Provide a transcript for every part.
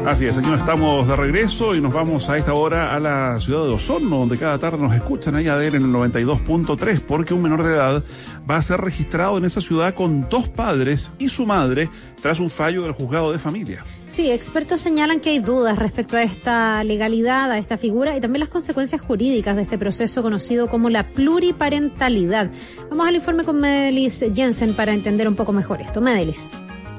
Así es, aquí estamos de regreso y nos vamos a esta hora a la ciudad de Osorno, donde cada tarde nos escuchan ahí en el 92.3, porque un menor de edad va a ser registrado en esa ciudad con 2 padres y su madre tras un fallo del juzgado de familia. Sí, expertos señalan que hay dudas respecto a esta legalidad, a esta figura y también las consecuencias jurídicas de este proceso conocido como la pluriparentalidad. Vamos al informe con Medelis Jensen para entender un poco mejor esto. Medelis.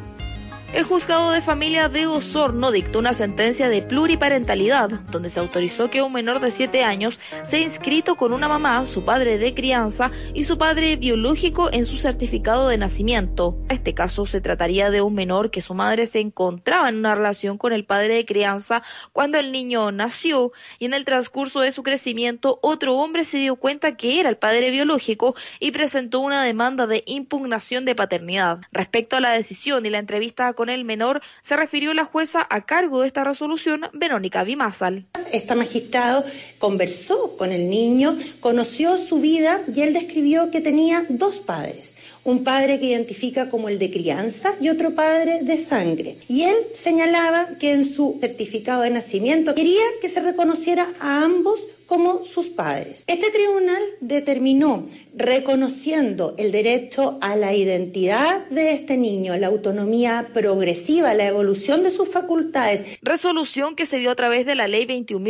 El juzgado de familia de Osorno dictó una sentencia de pluriparentalidad, donde se autorizó que un menor de 7 años sea inscrito con una mamá, su padre de crianza y su padre biológico en su certificado de nacimiento. En este caso se trataría de un menor que su madre se encontraba en una relación con el padre de crianza cuando el niño nació, y en el transcurso de su crecimiento otro hombre se dio cuenta que era el padre biológico y presentó una demanda de impugnación de paternidad. Respecto a la decisión y la entrevista con el menor, se refirió la jueza a cargo de esta resolución, Verónica Vimazal. Esta magistrado conversó con el niño, conoció su vida y él describió que tenía 2 padres. Un padre que identifica como el de crianza y otro padre de sangre. Y él señalaba que en su certificado de nacimiento quería que se reconociera a ambos como sus padres. Este tribunal determinó, reconociendo el derecho a la identidad de este niño, la autonomía progresiva, la evolución de sus facultades. Resolución que se dio a través de la Ley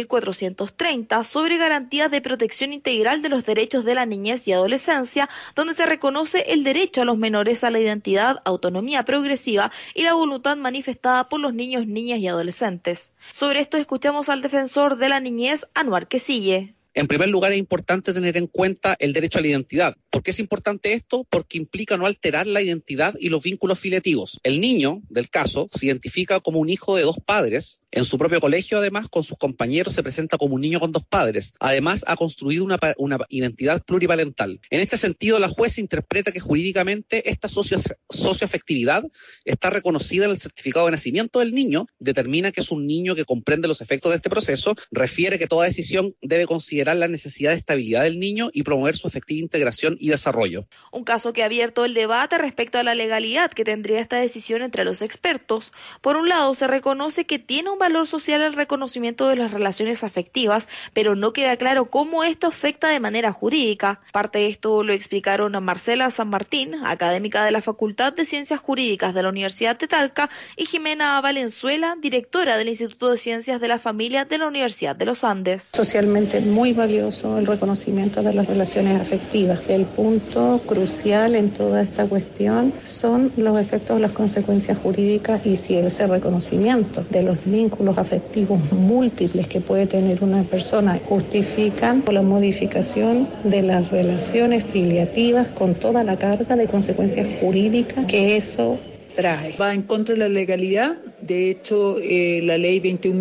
21.430 sobre garantías de protección integral de los derechos de la niñez y adolescencia, donde se reconoce el derecho a los menores a la identidad, autonomía progresiva y la voluntad manifestada por los niños, niñas y adolescentes. Sobre esto escuchamos al defensor de la niñez, Anuar Quesille. En primer lugar, es importante tener en cuenta el derecho a la identidad. ¿Por qué es importante esto? Porque implica no alterar la identidad y los vínculos filiativos. El niño, del caso, se identifica como un hijo de 2 padres. En su propio colegio, además, con sus compañeros, se presenta como un niño con 2 padres. Además, ha construido una identidad pluriparental. En este sentido, la jueza interpreta que jurídicamente esta socioafectividad está reconocida en el certificado de nacimiento del niño, determina que es un niño que comprende los efectos de este proceso, refiere que toda decisión debe considerar la necesidad de estabilidad del niño y promover su efectiva integración y desarrollo. Un caso que ha abierto el debate respecto a la legalidad que tendría esta decisión entre los expertos. Por un lado, se reconoce que tiene un valor social el reconocimiento de las relaciones afectivas, pero no queda claro cómo esto afecta de manera jurídica. Parte de esto lo explicaron a Marcela San Martín, académica de la Facultad de Ciencias Jurídicas de la Universidad de Talca, y Jimena Valenzuela, directora del Instituto de Ciencias de la Familia de la Universidad de los Andes. Socialmente muy valioso el reconocimiento de las relaciones afectivas. El punto crucial en toda esta cuestión son los efectos, las consecuencias jurídicas y si ese reconocimiento de los vínculos afectivos múltiples que puede tener una persona justifican la modificación de las relaciones filiativas con toda la carga de consecuencias jurídicas que eso trae. Va en contra de la legalidad. De hecho, la ley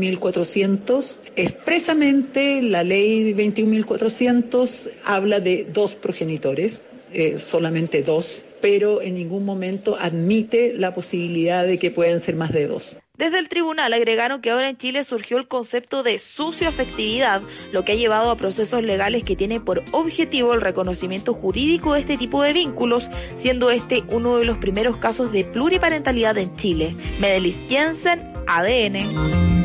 21.400, expresamente la ley 21.400 habla de 2 progenitores, solamente 2, pero en ningún momento admite la posibilidad de que puedan ser más de 2. Desde el tribunal agregaron que ahora en Chile surgió el concepto de socioafectividad, lo que ha llevado a procesos legales que tienen por objetivo el reconocimiento jurídico de este tipo de vínculos, siendo este uno de los primeros casos de pluriparentalidad en Chile. Medelis Jensen, ADN.